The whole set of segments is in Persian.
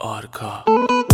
آرکا.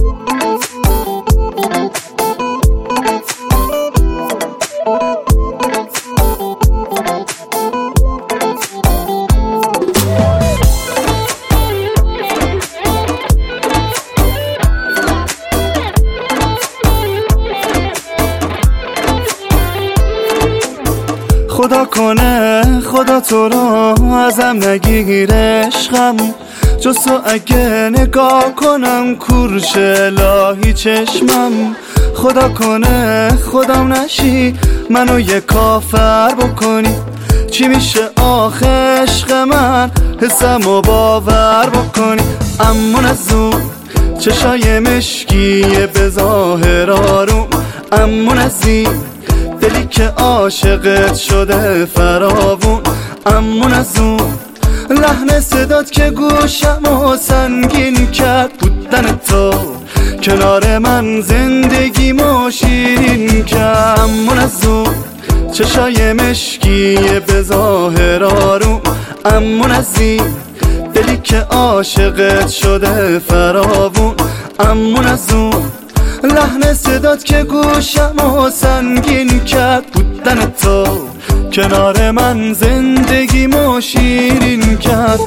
خدا کنه خدا تو رو ازم نگیره عشقم، جز تو اگه نگاه کنم کورش الهی چشمم. خدا کنه خودم نشی منو یه کافر بکنی، چی میشه آخه عشق من حسمو باور بکنی. اما نزون چشای مشکیه به ظاهر آروم، اما نزین دلی که عاشقت شده فراوون. اما نزون لحن صدات که گوشمو سنگین کرد، بودن تو کنار من زندگیمو شیرین کرد. اما نزون چشای مشکیه به ظاهر آروم، اما نزین دلی که عاشقت شده فراوون. اما نزون لحن صدات که گوشمو سنگین کرد، بودن تو کنار من زندگیمو شیرین کرد.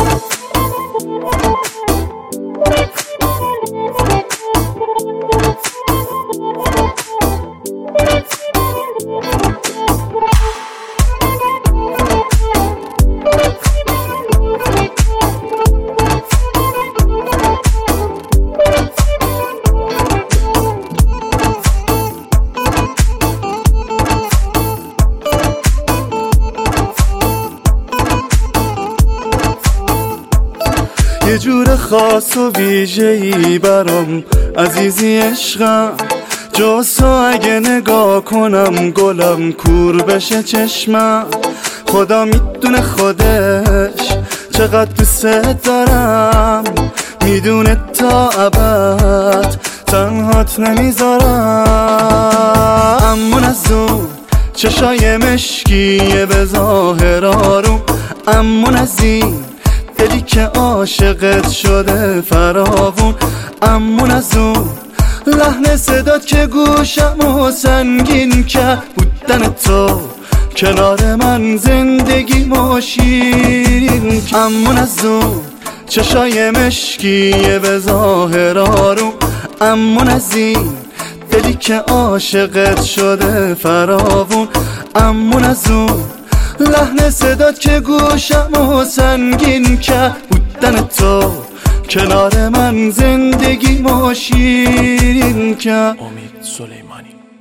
یه جور خاص و ویژه‌ای برام عزیزی عشقم، جز تو اگه نگاه کنم گلم کور بشه چشمم. خدا میدونه خودش چقدر دوست دارم، میدونه تا ابد تنهات نمیذارم. اما نزون چشای مشکیه به ظاهر آروم، اما نزین دلی که عاشقت شده فراوون. اما نزون لحن صدات که گوشمو سنگین کرد، بودن تو کنار من زندگیمو شیرین کرد. اما نزون چشای مشکیه به ظاهر آروم، اما نزین دلی که عاشقت شده فراوون. اما نزون لحن صدات که گوشمو سنگین کرد، بودن تو کنار من زندگیمو شیرین کرد. امید سلیمانی.